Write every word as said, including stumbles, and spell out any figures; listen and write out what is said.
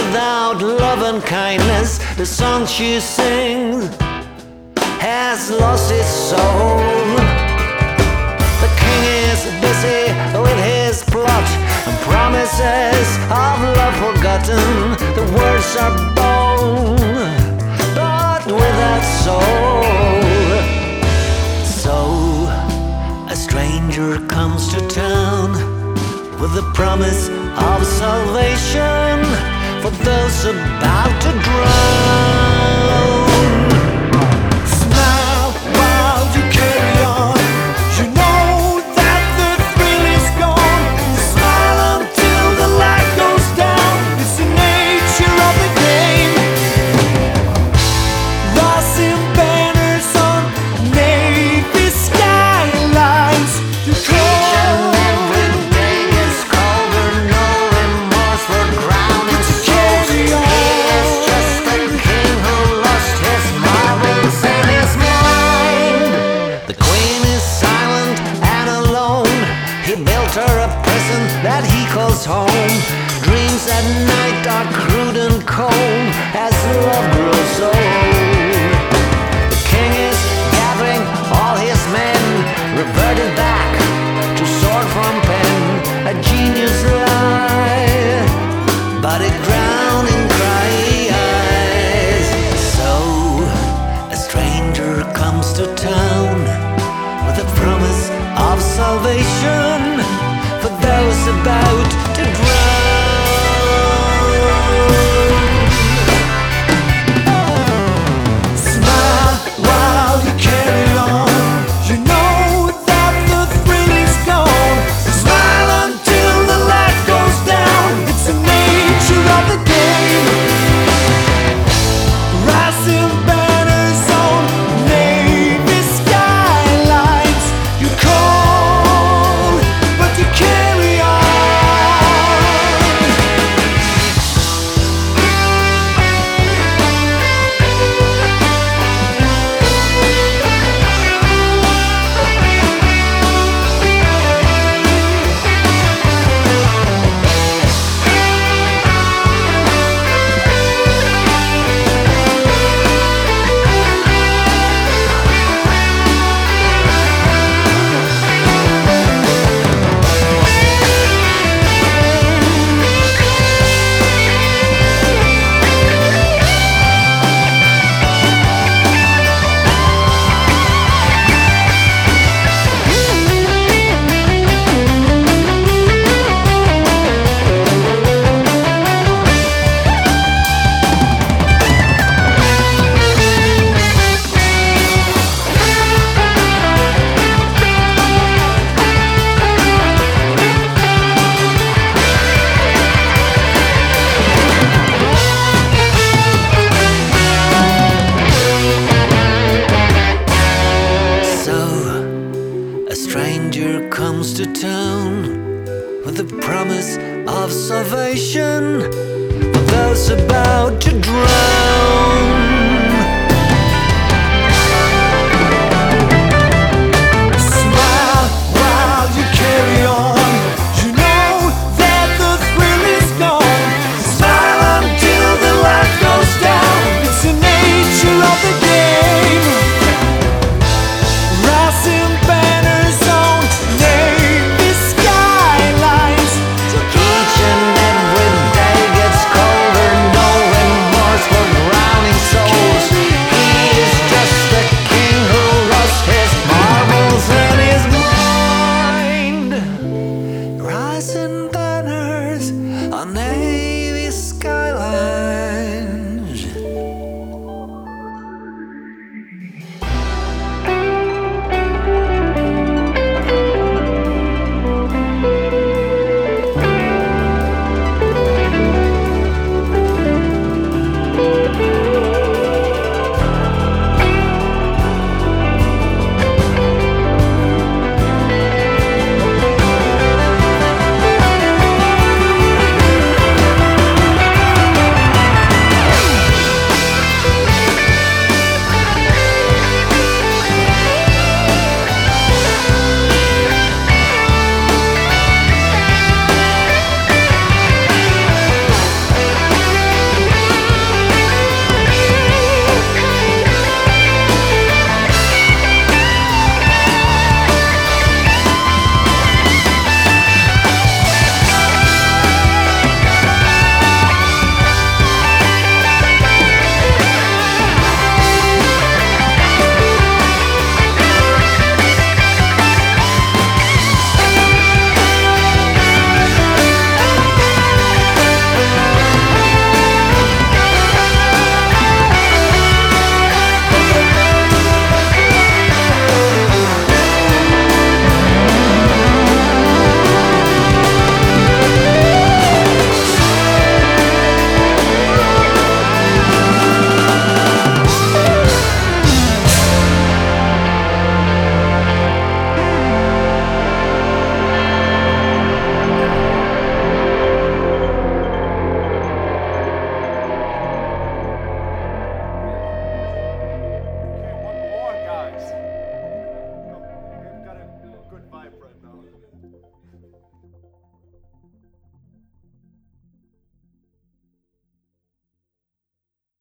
without love and kindness. The song she sings has lost its soul. The king is busy with his plot and promises of love forgotten. The words are bold, but without soul. So a stranger comes to town with the promise of salvation for those about to drown. Smile while you carry on. You know that the thrill is gone. Smile until the light goes down. It's the nature of the game. Rising banners on navy skylines. You call. That he calls home. Dreams at night are crude and cold as love grows old. The king is gathering all his men, reverted back to sword from pen. A genius lie, but it drowned in crying eyes. So a stranger comes to town with a promise of salvation for those about to drown. Smile while you carry on. You know that the thrill is gone. Smile until the light goes down. It's the nature of the game. Rising banners on navy skylines. You call, but you carry on. Comes to town with the promise of salvation for those about to drown.